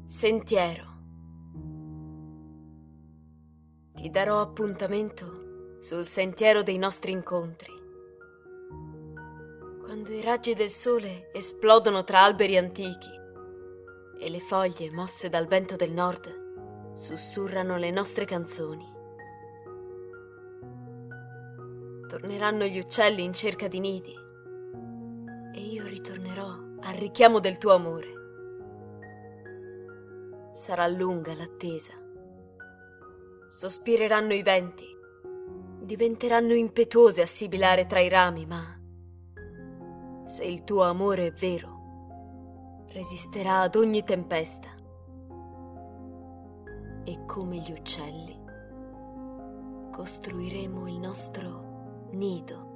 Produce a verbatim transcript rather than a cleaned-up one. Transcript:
Sentiero. Ti darò appuntamento sul sentiero dei nostri incontri. Quando i raggi del sole esplodono tra alberi antichi e le foglie mosse dal vento del nord sussurrano le nostre canzoni. Torneranno gli uccelli in cerca di nidi e io ritornerò al richiamo del tuo amore. Sarà lunga l'attesa. Sospireranno i venti, diventeranno impetuose a sibilare tra i rami, ma se il tuo amore è vero, resisterà ad ogni tempesta. E come gli uccelli, costruiremo il nostro nido